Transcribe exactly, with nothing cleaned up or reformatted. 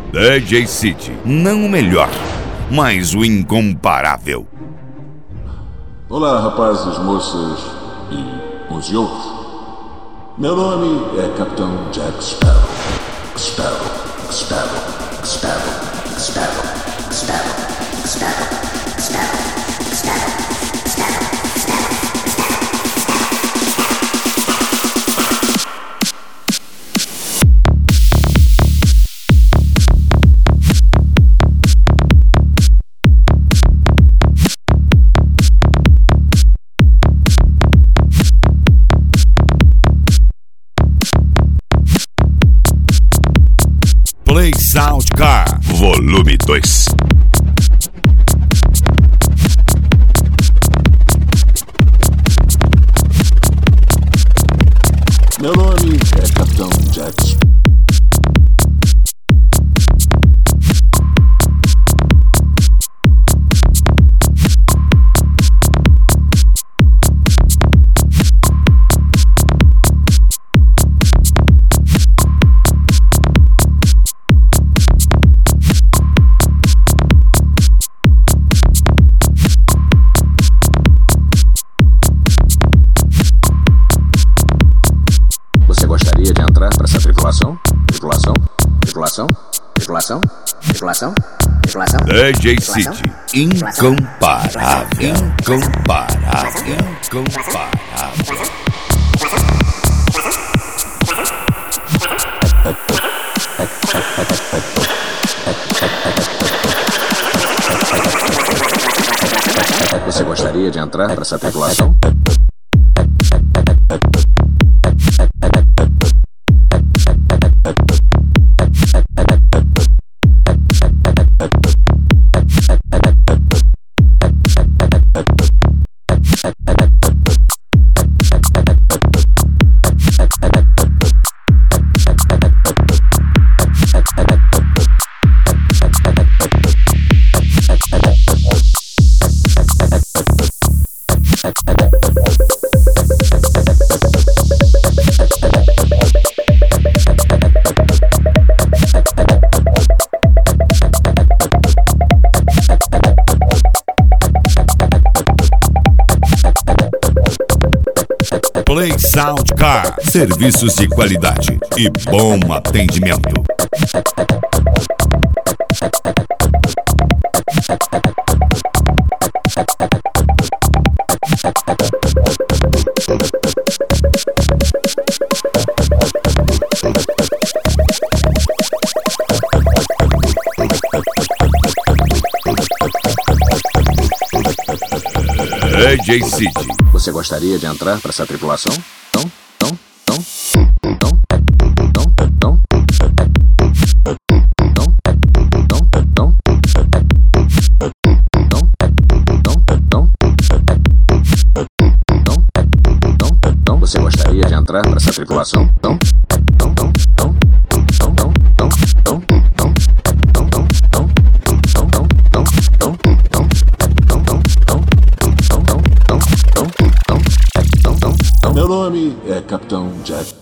D J City, não o melhor, mas o incomparável. Olá, rapazes, moças e uns e outros. Meu nome é Capitão Jack Sparrow. Sparrow, Sparrow, Sparrow, Sparrow, Sparrow, Sparrow, Sparrow, Sparrow, Sparrow. Play Sound Car, volume dois. Meu nome é Capitão Jack. Gostaria de entrar para essa tripulação? Tripulação? Tripulação? Tripulação? Tripulação? Tripulação? D J City, incomparável, incomparável, incomparável. Você gostaria de entrar para essa tripulação? Play Sound Car, serviços de qualidade e bom atendimento. D J City. Você gostaria de entrar para essa tripulação? Não? Não? Não? Não? Não? Não? Não? Não? Não? Não? Não? Não? Não? Não? Não? Você gostaria de entrar para essa tripulação? Não? Não? Não? Não? Não? Não? Não? Não? Meu nome é Capitão Jack.